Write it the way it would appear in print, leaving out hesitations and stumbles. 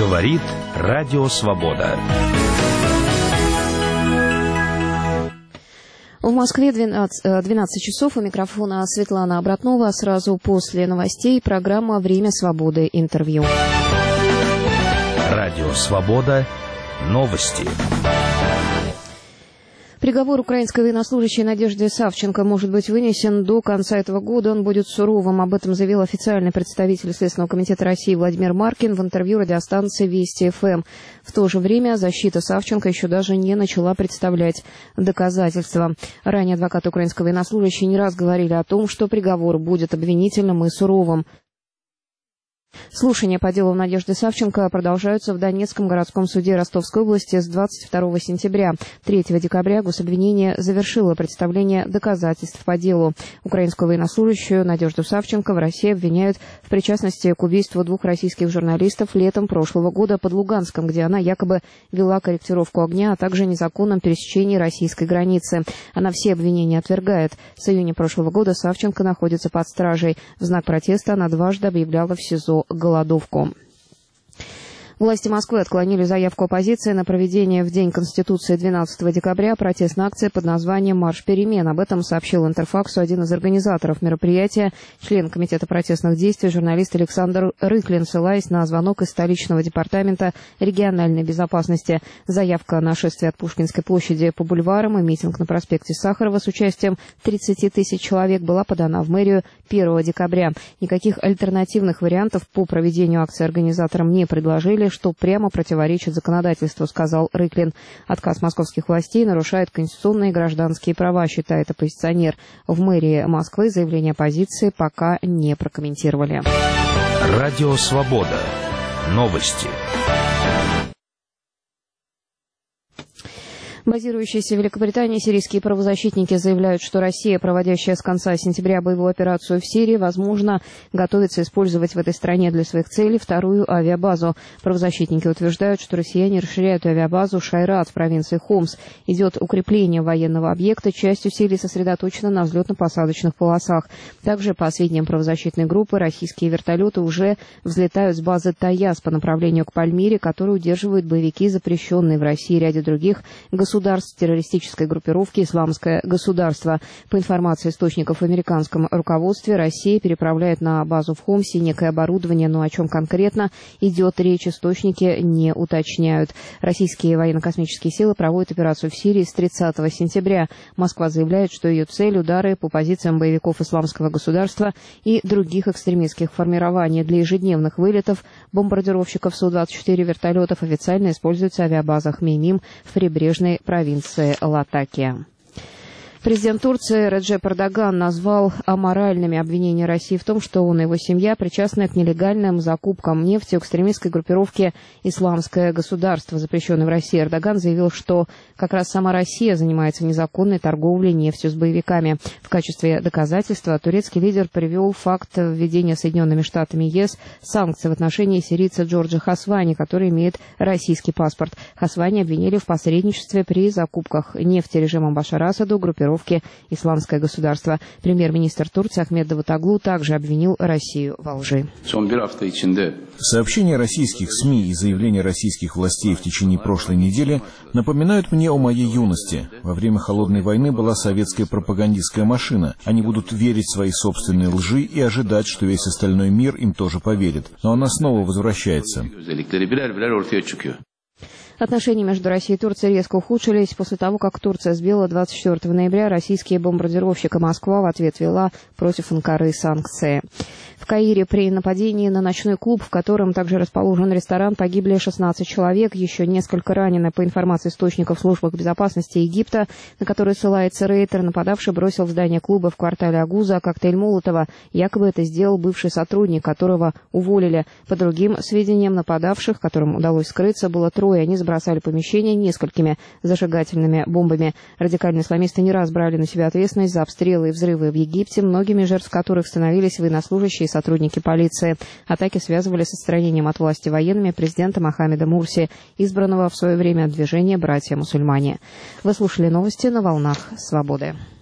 Говорит Радио Свобода. В Москве 12 часов. У микрофона Светлана Обратнова. Сразу после новостей программа «Время свободы. Интервью». Радио Свобода. Новости. Приговор украинской военнослужащей Надежды Савченко может быть вынесен до конца этого года. Он будет суровым. Об этом заявил официальный представитель Следственного комитета России Владимир Маркин в интервью радиостанции Вести ФМ. В то же время защита Савченко еще даже не начала представлять доказательства. Ранее адвокаты украинской военнослужащей не раз говорили о том, что приговор будет обвинительным и суровым. Слушания по делу Надежды Савченко продолжаются в Донецком городском суде Ростовской области с 22 сентября. 3 декабря гособвинение завершило представление доказательств по делу. Украинскую военнослужащую Надежду Савченко в России обвиняют в причастности к убийству 2 российских журналистов летом прошлого года под Луганском, где она якобы вела корректировку огня, а также незаконном пересечении российской границы. Она все обвинения отвергает. С июня прошлого года Савченко находится под стражей. В знак протеста она дважды объявляла в СИЗО голодовку. Власти Москвы отклонили заявку оппозиции на проведение в День Конституции 12 декабря протестной акции под названием «Марш перемен». Об этом сообщил Интерфаксу один из организаторов мероприятия, член Комитета протестных действий, журналист Александр Рыклин, ссылаясь на звонок из столичного департамента региональной безопасности. Заявка на шествие от Пушкинской площади по бульварам и митинг на проспекте Сахарова с участием 30 тысяч человек была подана в мэрию 1 декабря. Никаких альтернативных вариантов по проведению акции организаторам не предложили, что прямо противоречит законодательству, сказал Рыклин. Отказ московских властей нарушает конституционные и гражданские права, считает оппозиционер. В мэрии Москвы заявление оппозиции пока не прокомментировали. Радио Свобода. Новости. Базирующиеся в Великобритании сирийские правозащитники заявляют, что Россия, проводящая с конца сентября боевую операцию в Сирии, возможно, готовится использовать в этой стране для своих целей вторую авиабазу. Правозащитники утверждают, что россияне расширяют авиабазу Шайрат в провинции Хомс. Идет укрепление военного объекта, часть усилий сосредоточена на взлетно-посадочных полосах. Также, по сведениям правозащитной группы, российские вертолеты уже взлетают с базы Таяз по направлению к Пальмире, которую удерживают боевики, запрещенные в России и ряде других государств террористической группировки «Исламское государство». По информации источников в американском руководстве, Россия переправляет на базу в Хомсе некое оборудование, но о чем конкретно идет речь, источники не уточняют. Российские военно-космические силы проводят операцию в Сирии с 30 сентября. Москва заявляет, что ее цель – удары по позициям боевиков «Исламского государства» и других экстремистских формирований. Для ежедневных вылетов бомбардировщиков Су-24 вертолетов официально используется авиабаза Хмеймим в прибрежной провинции Латакия. Президент Турции Реджеп Эрдоган назвал аморальными обвинения России в том, что он и его семья причастны к нелегальным закупкам нефти у экстремистской группировки «Исламское государство», запрещенной в России. Эрдоган заявил, что как раз сама Россия занимается незаконной торговлей нефтью с боевиками. В качестве доказательства турецкий лидер привел факт введения Соединенными Штатами ЕС санкций в отношении сирийца Джорджа Хасвани, который имеет российский паспорт. Хасвани обвинили в посредничестве при закупках нефти режимом Башара Асаду группировки «Исламское государство». Премьер-министр Турции Ахмед Давутоглу также обвинил Россию во лжи. Сообщения российских СМИ и заявления российских властей в течение прошлой недели напоминают мне о моей юности. Во время Холодной войны была советская пропагандистская машина. Они будут верить в свои собственные лжи и ожидать, что весь остальной мир им тоже поверит. Но она снова возвращается. Отношения между Россией и Турцией резко ухудшились после того, как Турция сбила 24 ноября российские бомбардировщики. Москва в ответ ввела против Анкары санкции. В Каире при нападении на ночной клуб, в котором также расположен ресторан, погибли 16 человек, еще несколько ранены. По информации источников в службах безопасности Египта, на которые ссылается Рейтер, нападавший бросил в здание клуба в квартале Агуза коктейль Молотова. Якобы это сделал бывший сотрудник, которого уволили. По другим сведениям, нападавших, которым удалось скрыться, было 3. Они забросали помещение несколькими зажигательными бомбами. Радикальные исламисты не раз брали на себя ответственность за обстрелы и взрывы в Египте, многими жертв которых становились военнослужащие и сотрудники полиции. Атаки связывали с отстранением от власти военными президента Мохаммеда Мурси, избранного в свое время от движения «Братья-мусульмане». Вы слушали новости на волнах «Свободы».